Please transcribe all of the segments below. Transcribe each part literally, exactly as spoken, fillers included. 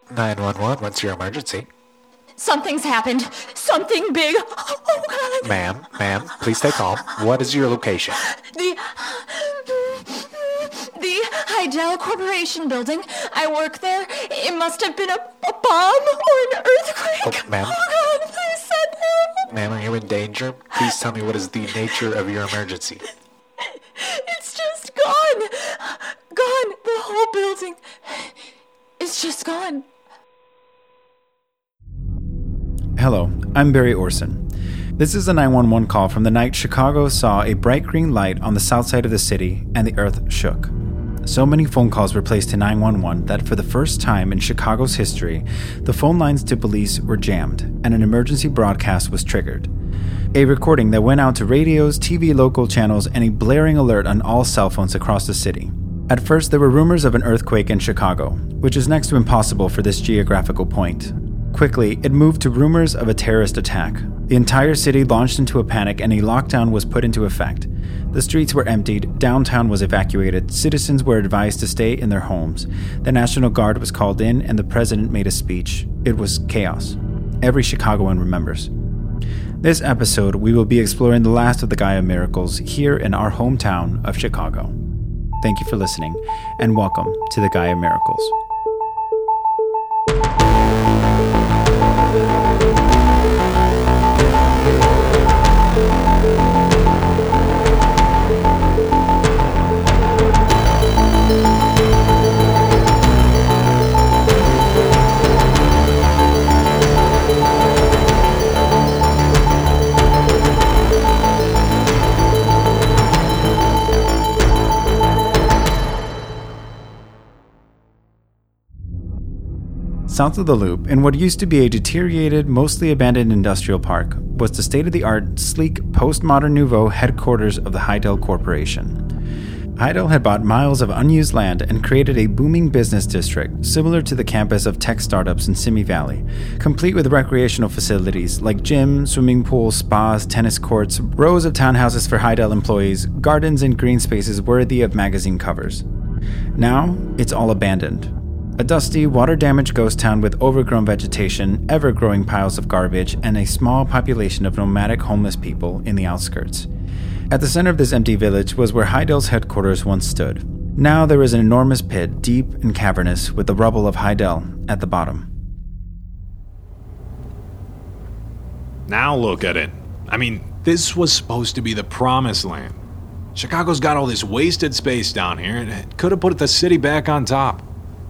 nine one one, what's your emergency? Something's happened. Something big. Oh, God. Ma'am, ma'am, please stay calm. What is your location? The... The Hydel Corporation building. I work there. It must have been a, a bomb or an earthquake. Oh, ma'am. Oh, God, please send help. Ma'am, are you in danger? Please tell me what is the nature of your emergency. It's just gone. Gone. The whole building. It's just gone. Hello, I'm Barry Orson. This is a nine one one call from the night Chicago saw a bright green light on the south side of the city and the earth shook. So many phone calls were placed to nine one one that for the first time in Chicago's history, the phone lines to police were jammed and an emergency broadcast was triggered. A recording that went out to radios, T V local channels, and a blaring alert on all cell phones across the city. At first, there were rumors of an earthquake in Chicago, which is next to impossible for this geographical point. Quickly, it moved to rumors of a terrorist attack. The entire city launched into a panic and a lockdown was put into effect. The streets were emptied, downtown was evacuated, citizens were advised to stay in their homes. The National Guard was called in and the president made a speech. It was chaos. Every Chicagoan remembers. This episode, we will be exploring the last of the Gaia miracles here in our hometown of Chicago. Thank you for listening, and welcome to the Gaia Miracles. South of the Loop, in what used to be a deteriorated, mostly abandoned industrial park, was the state-of-the-art, sleek, postmodern nouveau headquarters of the Hydel Corporation. Hydel had bought miles of unused land and created a booming business district similar to the campus of tech startups in Simi Valley, complete with recreational facilities like gym, swimming pools, spas, tennis courts, rows of townhouses for Hydel employees, gardens and green spaces worthy of magazine covers. Now, it's all abandoned. A dusty, water-damaged ghost town with overgrown vegetation, ever-growing piles of garbage, and a small population of nomadic homeless people in the outskirts. At the center of this empty village was where Hydel's headquarters once stood. Now there is an enormous pit, deep and cavernous, with the rubble of Hydel at the bottom. Now look at it. I mean, this was supposed to be the promised land. Chicago's got all this wasted space down here, and it could have put the city back on top.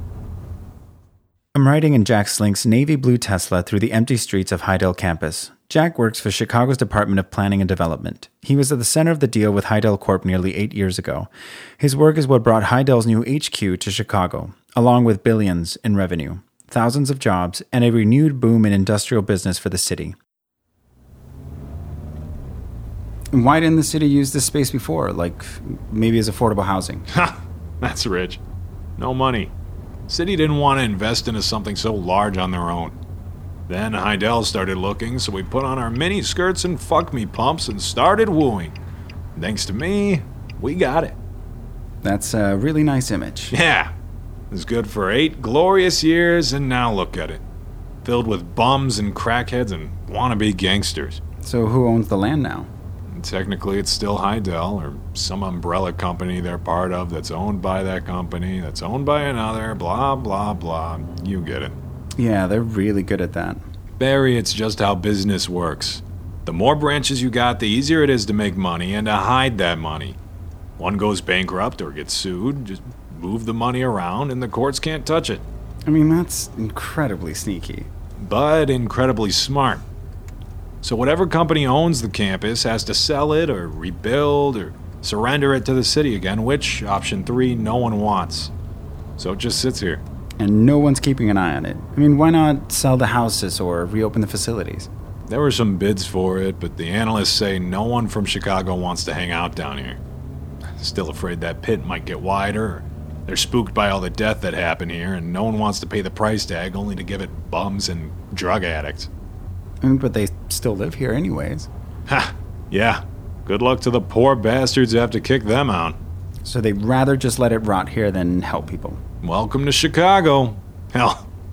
I'm riding in Jack Slink's navy blue Tesla through the empty streets of Hydel campus. Jack works for Chicago's Department of Planning and Development. He was at the center of the deal with Hydel Corp nearly eight years ago. His work is what brought Hydel's new H Q to Chicago, along with billions in revenue, thousands of jobs, and a renewed boom in industrial business for the city. Why didn't the city use this space before, like maybe as affordable housing? Ha! That's rich. No money. City didn't want to invest into something so large on their own. Then Hydel started looking, so we put on our mini skirts and fuck me pumps and started wooing. Thanks to me, we got it. That's a really nice image. Yeah. It was good for eight glorious years, and now look at it. Filled with bums and crackheads and wannabe gangsters. So who owns the land now? Technically, it's still Hydel, or some umbrella company they're part of that's owned by that company, that's owned by another, blah, blah, blah. You get it. Yeah, they're really good at that. Barry, it's just how business works. The more branches you got, the easier it is to make money and to hide that money. One goes bankrupt or gets sued, just move the money around and the courts can't touch it. I mean, that's incredibly sneaky. But incredibly smart. So whatever company owns the campus has to sell it or rebuild or surrender it to the city again, which, option three, no one wants. So it just sits here. And no one's keeping an eye on it. I mean, why not sell the houses or reopen the facilities? There were some bids for it, but the analysts say no one from Chicago wants to hang out down here. Still afraid that pit might get wider. They're spooked by all the death that happened here, and no one wants to pay the price tag only to give it bums and drug addicts. I mean, but they still live here anyways. Ha! Yeah. Good luck to the poor bastards who have to kick them out. So they'd rather just let it rot here than help people. Welcome to Chicago. Hell,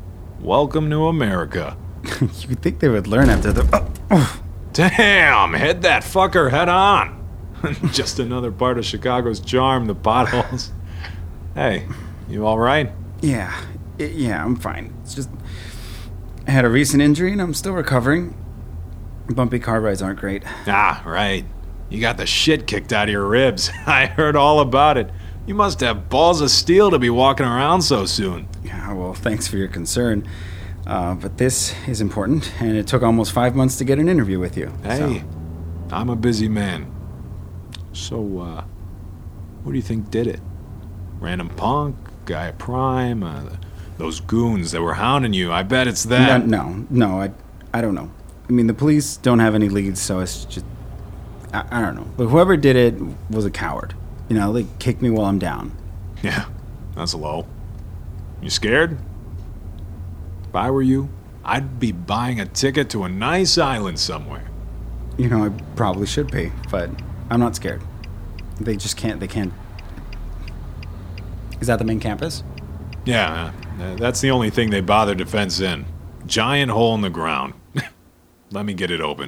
Welcome to America. You'd think they would learn after the... Oh, oh. Damn, hit that fucker head on. Just another part of Chicago's charm, the potholes. Hey, you all right? Yeah, yeah, I'm fine. It's just... I had a recent injury and I'm still recovering. Bumpy car rides aren't great. Ah, right. You got the shit kicked out of your ribs. I heard all about it. You must have balls of steel to be walking around so soon. Yeah, well, thanks for your concern. Uh, but this is important, and it took almost five months to get an interview with you. Hey, so. I'm a busy man. So, uh, who do you think did it? Random punk? Guy at Prime? Uh, those goons that were hounding you? I bet it's them. No, no, no, I, I don't know. I mean, the police don't have any leads, so it's just... I, I don't know. But whoever did it was a coward. You know, they kicked me while I'm down. Yeah, that's low. You scared? If I were you, I'd be buying a ticket to a nice island somewhere. You know, I probably should be, but I'm not scared. They just can't, they can't... Is that the main campus? Yeah, uh, that's the only thing they bother to fence in. Giant hole in the ground. Let me get it open.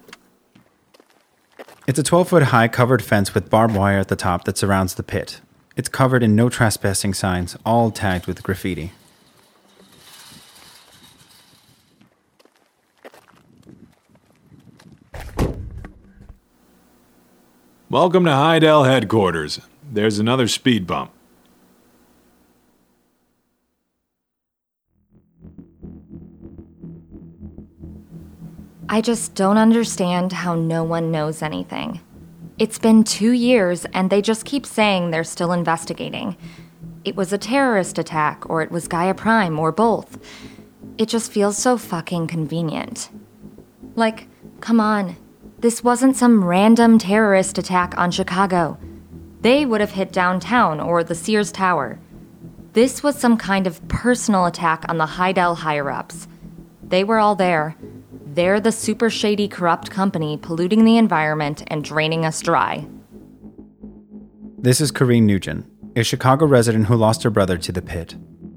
It's a twelve-foot high covered fence with barbed wire at the top that surrounds the pit. It's covered in no trespassing signs, all tagged with graffiti. Welcome to Hydel headquarters. There's another speed bump. I just don't understand how no one knows anything. It's been two years and they just keep saying they're still investigating. It was a terrorist attack, or it was Gaia Prime, or both. It just feels so fucking convenient. Like, come on. This wasn't some random terrorist attack on Chicago. They would have hit downtown or the Sears Tower. This was some kind of personal attack on the Hydel higher-ups. They were all there. They're the super shady, corrupt company polluting the environment and draining us dry. This is Corrine Nugent, a Chicago resident who lost her brother to the pit.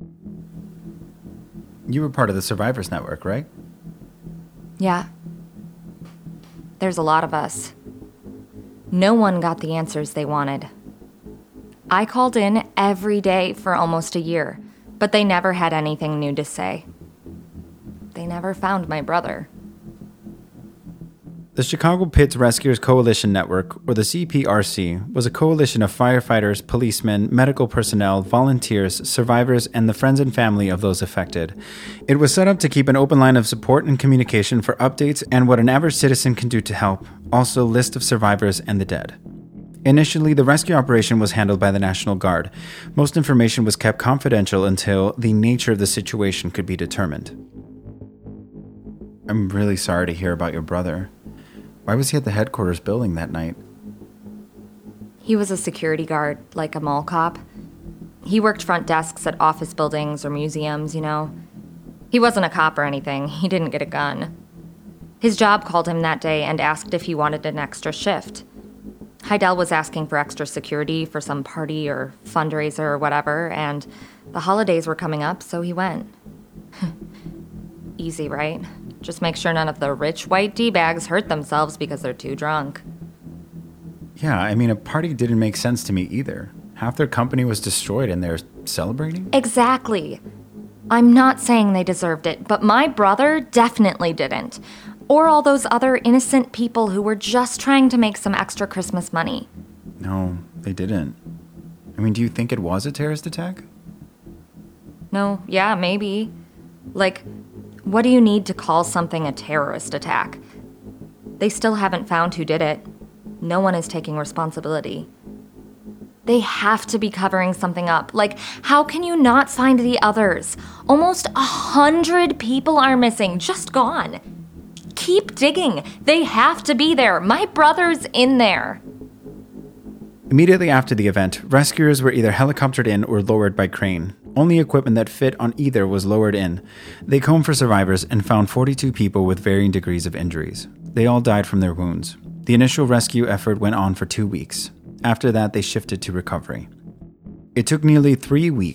You were part of the Survivors Network, right? Yeah. There's a lot of us. No one got the answers they wanted. I called in every day for almost a year, but they never had anything new to say. They never found my brother. The Chicago Pits Rescuers Coalition Network, or the C P R C, was a coalition of firefighters, policemen, medical personnel, volunteers, survivors, and the friends and family of those affected. It was set up to keep an open line of support and communication for updates and what an average citizen can do to help, also list of survivors and the dead. Initially, the rescue operation was handled by the National Guard. Most information was kept confidential until the nature of the situation could be determined. I'm really sorry to hear about your brother. Why was he at the headquarters building that night? He was a security guard, like a mall cop. He worked front desks at office buildings or museums, you know. He wasn't a cop or anything. He didn't get a gun. His job called him that day and asked if he wanted an extra shift. Hydel was asking for extra security for some party or fundraiser or whatever, and the holidays were coming up, so he went. Easy, right? Just make sure none of the rich white D-bags hurt themselves because they're too drunk. Yeah, I mean, a party didn't make sense to me either. Half their company was destroyed and they're celebrating? Exactly. I'm not saying they deserved it, but my brother definitely didn't. Or all those other innocent people who were just trying to make some extra Christmas money. No, they didn't. I mean, do you think it was a terrorist attack? No, yeah, maybe. Like, what do you need to call something a terrorist attack? They still haven't found who did it. No one is taking responsibility. They have to be covering something up. Like, how can you not find the others? Almost a hundred people are missing, just gone. Keep digging. They have to be there. My brother's in there. Immediately after the event, rescuers were either helicoptered in or lowered by crane. Only equipment that fit on either was lowered in. They combed for survivors and found forty-two people with varying degrees of injuries. They all died from their wounds. The initial rescue effort went on for two weeks. After that, they shifted to recovery. It took nearly three weeks,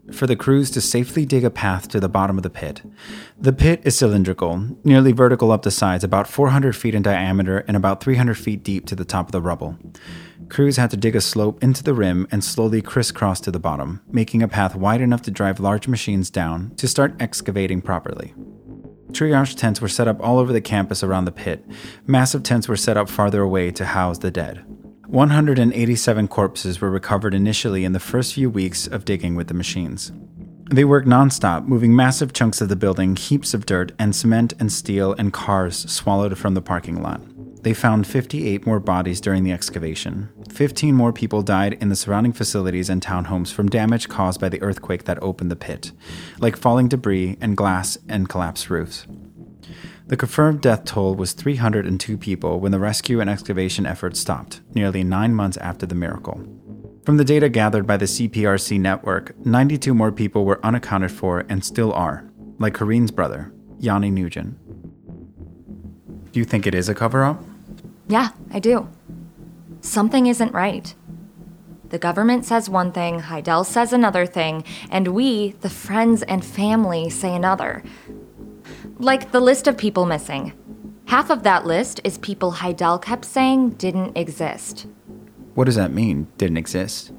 for the crews to safely dig a path to the bottom of the pit. The pit is cylindrical, nearly vertical up the sides, about four hundred feet in diameter and about three hundred feet deep to the top of the rubble. Crews had to dig a slope into the rim and slowly crisscross to the bottom, making a path wide enough to drive large machines down to start excavating properly. Triage tents were set up all over the campus around the pit. Massive tents were set up farther away to house the dead. one hundred eighty-seven corpses were recovered initially in the first few weeks of digging with the machines. They worked nonstop, moving massive chunks of the building, heaps of dirt, and cement and steel and cars swallowed from the parking lot. They found fifty-eight more bodies during the excavation. fifteen more people died in the surrounding facilities and townhomes from damage caused by the earthquake that opened the pit, like falling debris and glass and collapsed roofs. The confirmed death toll was three hundred two people when the rescue and excavation efforts stopped, nearly nine months after the miracle. From the data gathered by the C P R C network, ninety-two more people were unaccounted for and still are, like Kareen's brother, Yanni Nugent. Do you think it is a cover-up? Yeah, I do. Something isn't right. The government says one thing, Heidel says another thing, and we, the friends and family, say another. Like the list of people missing. Half of that list is people Heidel kept saying didn't exist. What does that mean, didn't exist?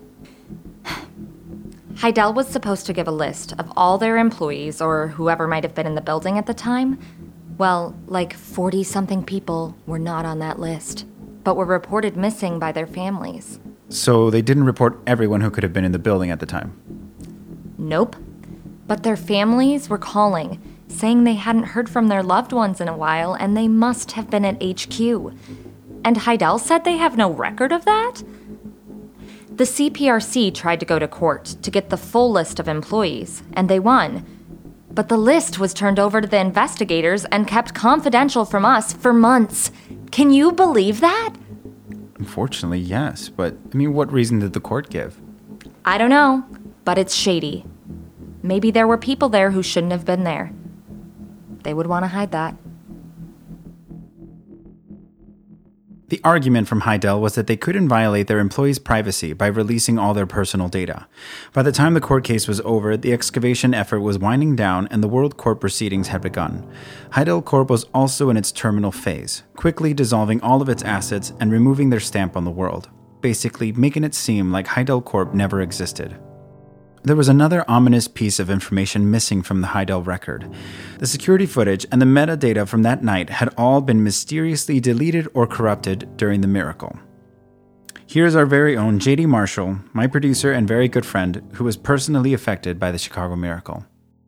Heidel was supposed to give a list of all their employees or whoever might have been in the building at the time. Well, like forty-something people were not on that list, but were reported missing by their families. So they didn't report everyone who could have been in the building at the time? Nope. But their families were calling, saying they hadn't heard from their loved ones in a while and they must have been at H Q. And Heidel said they have no record of that? The C P R C tried to go to court to get the full list of employees, and they won. But the list was turned over to the investigators and kept confidential from us for months. Can you believe that? Unfortunately, yes. But, I mean, what reason did the court give? I don't know, but it's shady. Maybe there were people there who shouldn't have been there. They would want to hide that. The argument from Heidel was that they couldn't violate their employees' privacy by releasing all their personal data. By the time the court case was over, the excavation effort was winding down and the World Corp proceedings had begun. Heidel Corp was also in its terminal phase, quickly dissolving all of its assets and removing their stamp on the world, basically making it seem like Heidel Corp never existed. There was another ominous piece of information missing from the Heidel record. The security footage and the metadata from that night had all been mysteriously deleted or corrupted during the miracle. Here's our very own J D Marshall, my producer and very good friend, who was personally affected by the Chicago miracle.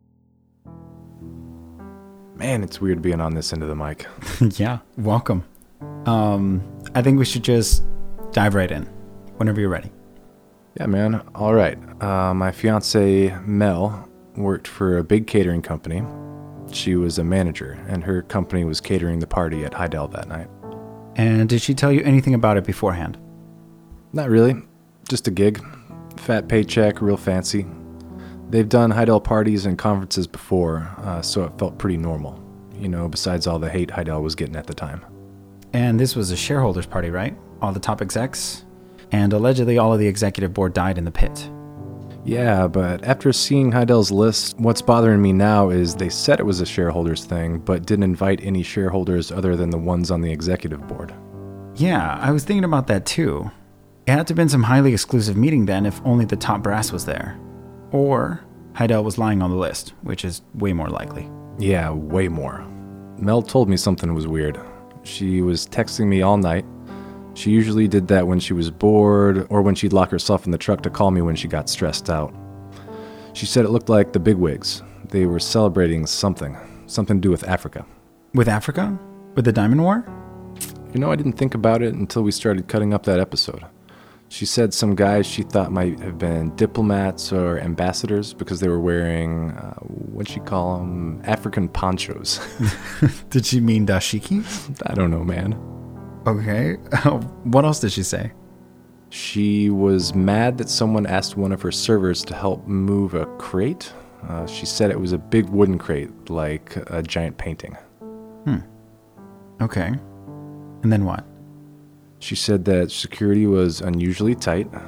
Man, it's weird being on this end of the mic. Yeah, welcome. Um, I think we should just dive right in, whenever you're ready. Yeah, man. All right. Uh, my fiance Mel worked for a big catering company. She was a manager, and her company was catering the party at Heidel that night. And did she tell you anything about it beforehand? Not really. Just a gig. Fat paycheck, real fancy. They've done Heidel parties and conferences before, uh, so it felt pretty normal. You know, besides all the hate Heidel was getting at the time. And this was a shareholders party, right? All the top execs? And allegedly all of the executive board died in the pit. Yeah, but after seeing Heidel's list, what's bothering me now is they said it was a shareholders thing, but didn't invite any shareholders other than the ones on the executive board. Yeah, I was thinking about that too. It had to have been some highly exclusive meeting then if only the top brass was there. Or Heidel was lying on the list, which is way more likely. Yeah, way more. Mel told me something was weird. She was texting me all night. She usually did that when she was bored or when she'd lock herself in the truck to call me when she got stressed out. She said it looked like the bigwigs. They were celebrating something. Something to do with Africa. With Africa? With the Diamond War? You know, I didn't think about it until we started cutting up that episode. She said some guys she thought might have been diplomats or ambassadors because they were wearing, uh, what'd she call them? African ponchos. Did she mean dashiki? I don't know, man. Okay. What else did she say? She was mad that someone asked one of her servers to help move a crate. Uh, she said it was a big wooden crate, like a giant painting. Hmm. Okay. And then what? She said that security was unusually tight.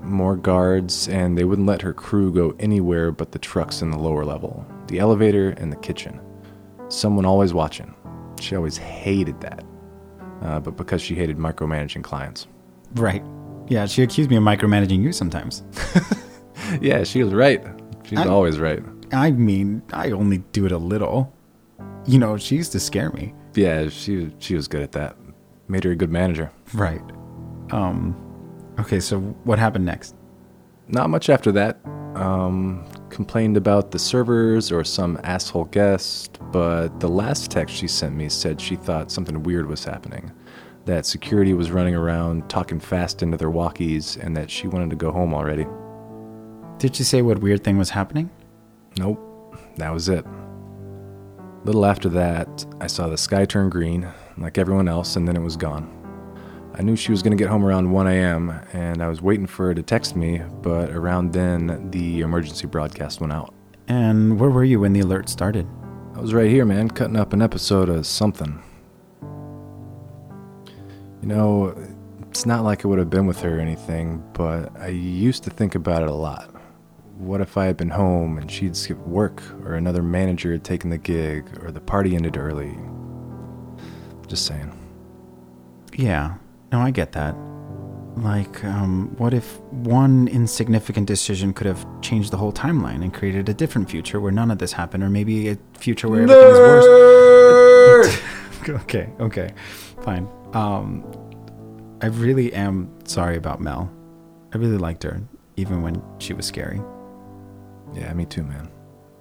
more guards, and they wouldn't let her crew go anywhere but the trucks in the lower level, the elevator, and the kitchen. Someone always watching. She always hated that, uh, but because she hated micromanaging clients. Right. Yeah, she accused me of micromanaging you sometimes. Yeah, she was right. She's I, always right. I mean, I only do it a little. You know, she used to scare me. Yeah, she she was good at that. Made her a good manager. Right. Um, okay, so what happened next? Not much after that. Um, complained about the servers or some asshole guest, but the last text she sent me said she thought something weird was happening. That security was running around talking fast into their walkies and that she wanted to go home already. Did she say what weird thing was happening? Nope. That was it. A little after that, I saw the sky turn green, like everyone else, and then it was gone. I knew she was going to get home around one a.m., and I was waiting for her to text me, but around then, the emergency broadcast went out. And where were you when the alert started? I was right here, man, cutting up an episode of something. You know, it's not like I would have been with her or anything, but I used to think about it a lot. What if I had been home and she'd skipped work, or another manager had taken the gig, or the party ended early? Just saying. Yeah, no, I get that. Like, um, what if one insignificant decision could have changed the whole timeline and created a different future where none of this happened, or maybe a future where everything's worse? okay, okay, fine. Um, I really am sorry about Mel. I really liked her, even when she was scary. Yeah, me too, man.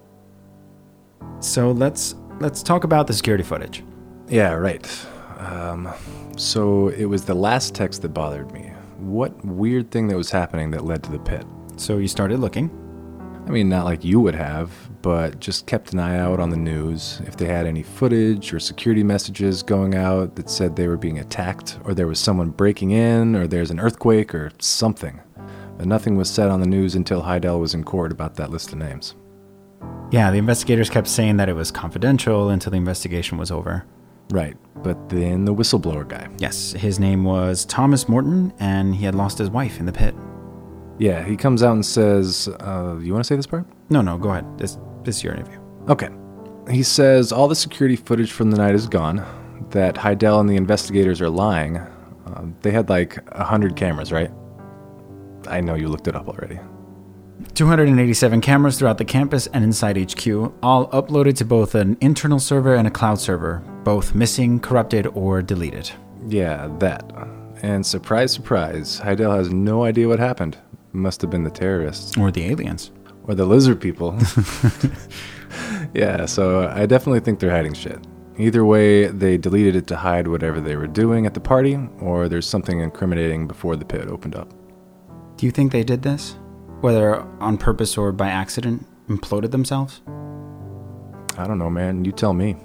So let's let's talk about the security footage. Yeah, right. Um, so it was the last text that bothered me. What weird thing that was happening that led to the pit? So you started looking? I mean, not like you would have, but just kept an eye out on the news. If they had any footage or security messages going out that said they were being attacked, or there was someone breaking in, or there's an earthquake or something. But nothing was said on the news until Heidel was in court about that list of names. Yeah, the investigators kept saying that it was confidential until the investigation was over. Right, but then the whistleblower guy. Yes, his name was Thomas Morton, and he had lost his wife in the pit. Yeah, he comes out and says, uh, you want to say this part? No, no, go ahead. This, this is your interview. Okay. He says all the security footage from the night is gone, that Heidel and the investigators are lying. Uh, they had like one hundred cameras, right? I know you looked it up already. two hundred eighty-seven cameras throughout the campus and inside H Q, all uploaded to both an internal server and a cloud server, both missing, corrupted, or deleted. Yeah, that. And surprise, surprise, Heidel has no idea what happened. Must have been the terrorists. Or the aliens. Or the lizard people. Yeah, so I definitely think they're hiding shit. Either way, they deleted it to hide whatever they were doing at the party, or there's something incriminating before the pit opened up. Do you think they did this? Whether on purpose or by accident, imploded themselves? I don't know, man. You tell me.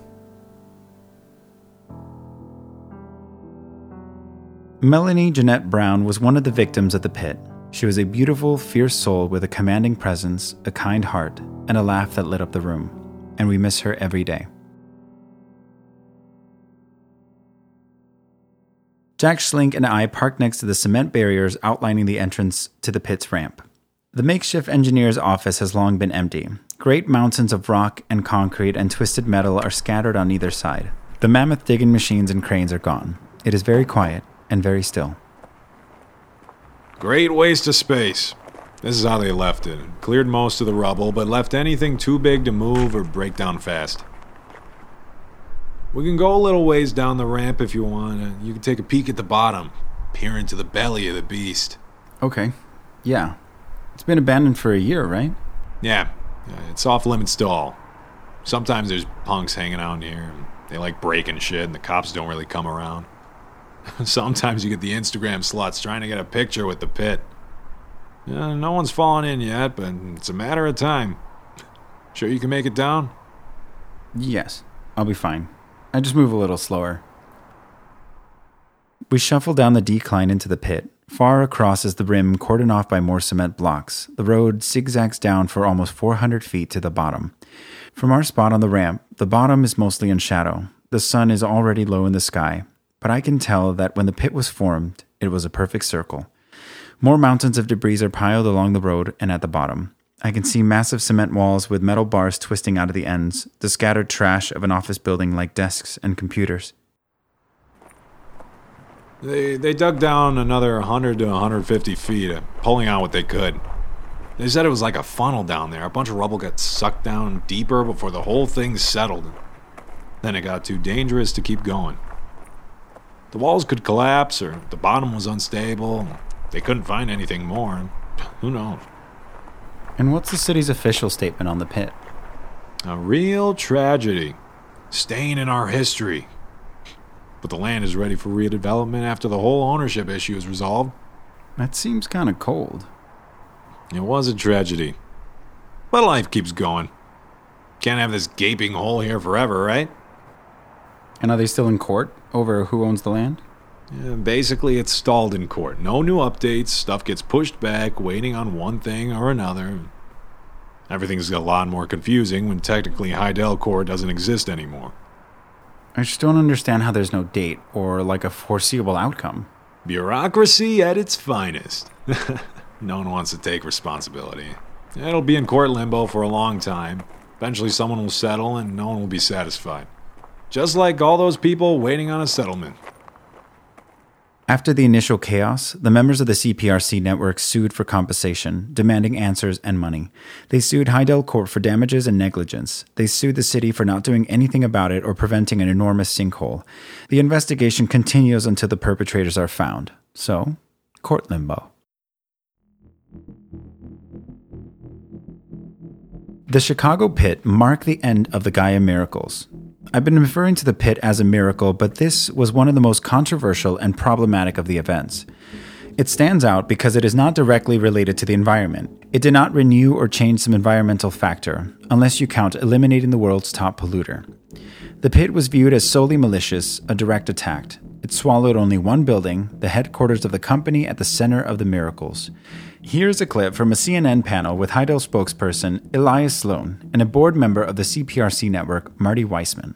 Melanie Jeanette Brown was one of the victims at the pit. She was a beautiful, fierce soul with a commanding presence, a kind heart, and a laugh that lit up the room. And we miss her every day. Jack Schlink and I parked next to the cement barriers outlining the entrance to the pit's ramp. The makeshift engineer's office has long been empty. Great mountains of rock and concrete and twisted metal are scattered on either side. The mammoth digging machines and cranes are gone. It is very quiet and very still. Great waste of space. This is how they left it. Cleared most of the rubble, but left anything too big to move or break down fast. We can go a little ways down the ramp if you want. You can take a peek at the bottom, peer into the belly of the beast. Okay. Yeah. It's been abandoned for a year, right? Yeah. It's off limits to all. Sometimes there's punks hanging out in here. They like breaking shit and the cops don't really come around. Sometimes you get the Instagram sluts trying to get a picture with the pit. Uh, no one's fallen in yet, but it's a matter of time. Sure you can make it down? Yes. I'll be fine. I just move a little slower. We shuffle down the decline into the pit. Far across is the rim cordoned off by more cement blocks. The road zigzags down for almost four hundred feet to the bottom. From our spot on the ramp, the bottom is mostly in shadow. The sun is already low in the sky, but I can tell that when the pit was formed, it was a perfect circle. More mountains of debris are piled along the road and at the bottom. I can see massive cement walls with metal bars twisting out of the ends, the scattered trash of an office building like desks and computers. They they dug down another one hundred to one hundred fifty feet, pulling out what they could. They said it was like a funnel down there. A bunch of rubble got sucked down deeper before the whole thing settled. Then it got too dangerous to keep going. The walls could collapse, or the bottom was unstable. They couldn't find anything more. Who knows? And what's the city's official statement on the pit? A real tragedy. Stain in our history. But the land is ready for redevelopment after the whole ownership issue is resolved. That seems kind of cold. It was a tragedy. But life keeps going. Can't have this gaping hole here forever, right? And are they still in court over who owns the land? Yeah, basically, it's stalled in court. No new updates. Stuff gets pushed back, waiting on one thing or another. Everything's a lot more confusing when technically Hydel Corp doesn't exist anymore. I just don't understand how there's no date or like a foreseeable outcome. Bureaucracy at its finest. No one wants to take responsibility. It'll be in court limbo for a long time. Eventually someone will settle and no one will be satisfied. Just like all those people waiting on a settlement. After the initial chaos, the members of the C P R C network sued for compensation, demanding answers and money. They sued Hydel Corp for damages and negligence. They sued the city for not doing anything about it or preventing an enormous sinkhole. The investigation continues until the perpetrators are found. So, court limbo. The Chicago pit marked the end of the Gaia miracles. I've been referring to the pit as a miracle, but this was one of the most controversial and problematic of the events. It stands out because it is not directly related to the environment. It did not renew or change some environmental factor, unless you count eliminating the world's top polluter. The pit was viewed as solely malicious, a direct attack. It swallowed only one building, the headquarters of the company at the center of the miracles. Here's a clip from a C N N panel with Hydel spokesperson Elias Sloan and a board member of the C P R C network, Marty Weissman.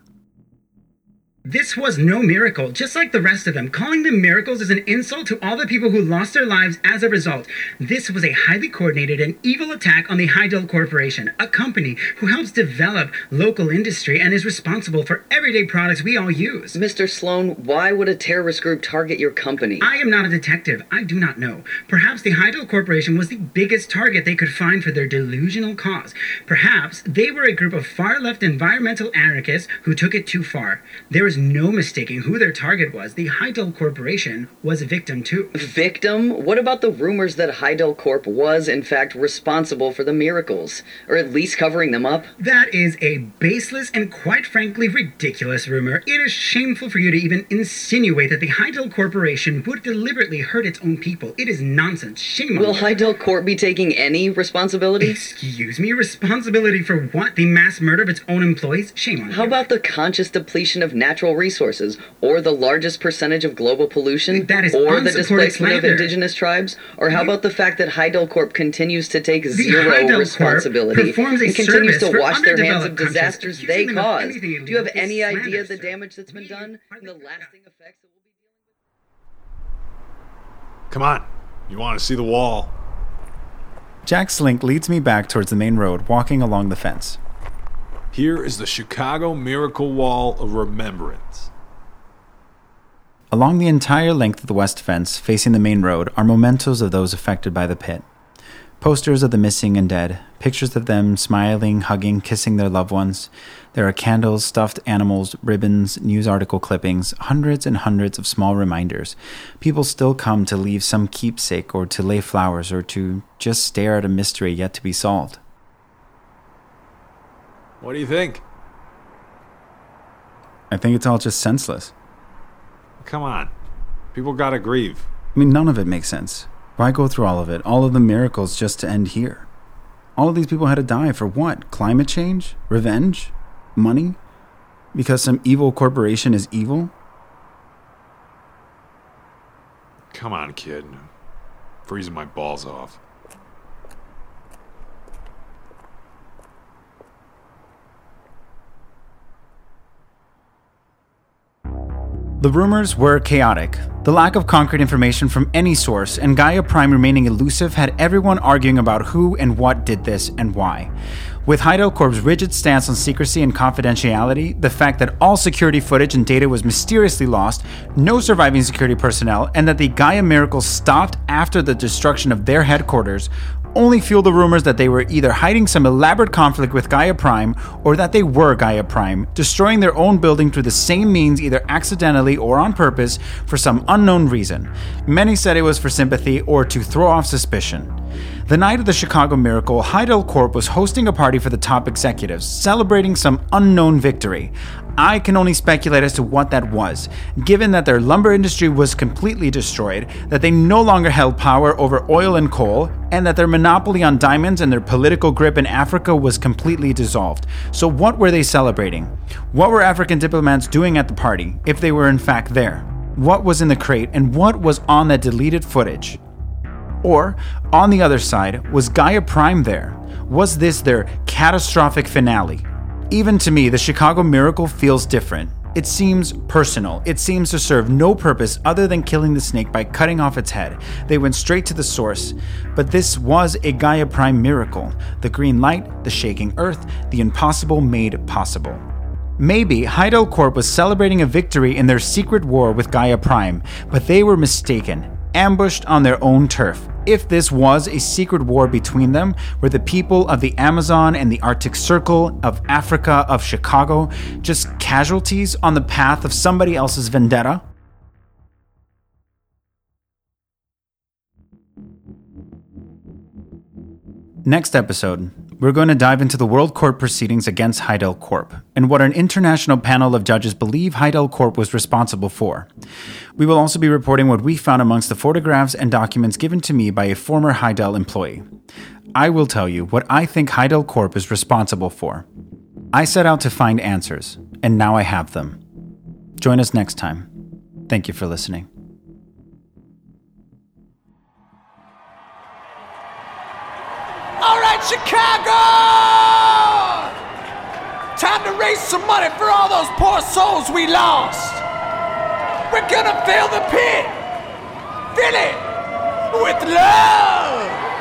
This was no miracle, just like the rest of them. Calling them miracles is an insult to all the people who lost their lives as a result. This was a highly coordinated and evil attack on the Hydel Corporation, a company who helps develop local industry and is responsible for everyday products we all use. Mister Sloan, why would a terrorist group target your company? I am not a detective. I do not know. Perhaps the Hydel Corporation was the biggest target they could find for their delusional cause. Perhaps they were a group of far-left environmental anarchists who took it too far. There is no mistaking who their target was. The Hydel Corporation was a victim too. Victim? What about the rumors that Hydel Corp was, in fact, responsible for the miracles? Or at least covering them up? That is a baseless and quite frankly ridiculous rumor. It is shameful for you to even insinuate that the Hydel Corporation would deliberately hurt its own people. It is nonsense. Shame on you. Will Hydel Corp be taking any responsibility? Excuse me? Responsibility for what? The mass murder of its own employees? Shame on you. How about the conscious depletion of natural resources, or the largest percentage of global pollution, that is or the unsupported displacement slander. of indigenous tribes? Or how You- about the fact that Hydel Corp continues to take The zero Hydel Corp responsibility performs a and continues service to for wash their hands of underdeveloped countries, disasters accusing they them of caused? anything Do you have illegal is any idea slander, of the sir. damage that's been We done are and the the- lasting effects that we'll be dealing with? Come on. You want to see the wall? Jack Slink leads me back towards the main road, walking along the fence. Here is the Chicago Miracle Wall of Remembrance. Along the entire length of the west fence, facing the main road, are mementos of those affected by the pit. Posters of the missing and dead, pictures of them smiling, hugging, kissing their loved ones. There are candles, stuffed animals, ribbons, news article clippings, hundreds and hundreds of small reminders. People still come to leave some keepsake or to lay flowers or to just stare at a mystery yet to be solved. What do you think? I think it's all just senseless. Come on. People gotta grieve. I mean, none of it makes sense. Why go through all of it, all of the miracles just to end here? All of these people had to die for what? Climate change? Revenge? Money? Because some evil corporation is evil? Come on, kid. Freezing my balls off. The rumors were chaotic. The lack of concrete information from any source and Gaia Prime remaining elusive had everyone arguing about who and what did this and why. With Heidel Corp's rigid stance on secrecy and confidentiality, the fact that all security footage and data was mysteriously lost, no surviving security personnel, and that the Gaia miracles stopped after the destruction of their headquarters only fueled the rumors that they were either hiding some elaborate conflict with Gaia Prime or that they were Gaia Prime, destroying their own building through the same means either accidentally or on purpose for some unknown reason. Many said it was for sympathy or to throw off suspicion. The night of the Chicago Miracle, Heidel Corp was hosting a party for the top executives, celebrating some unknown victory. I can only speculate as to what that was, given that their lumber industry was completely destroyed, that they no longer held power over oil and coal, and that their monopoly on diamonds and their political grip in Africa was completely dissolved. So what were they celebrating? What were African diplomats doing at the party, if they were in fact there? What was in the crate, and what was on that deleted footage? Or, on the other side, was Gaia Prime there? Was this their catastrophic finale? Even to me, the Chicago Miracle feels different. It seems personal. It seems to serve no purpose other than killing the snake by cutting off its head. They went straight to the source. But this was a Gaia Prime miracle. The green light, the shaking earth, the impossible made possible. Maybe Heidel Corp was celebrating a victory in their secret war with Gaia Prime, but they were mistaken. Ambushed on their own turf. If this was a secret war between them, were the people of the Amazon and the Arctic Circle, of Africa, of Chicago, just casualties on the path of somebody else's vendetta? Next episode, we're going to dive into the World Court proceedings against Heidel Corp and what an international panel of judges believe Heidel Corp was responsible for. We will also be reporting what we found amongst the photographs and documents given to me by a former Heidel employee. I will tell you what I think Heidel Corp is responsible for. I set out to find answers, and now I have them. Join us next time. Thank you for listening. All right, Chicago! Time to raise some money for all those poor souls we lost. We're gonna fill the pit. Fill it with love.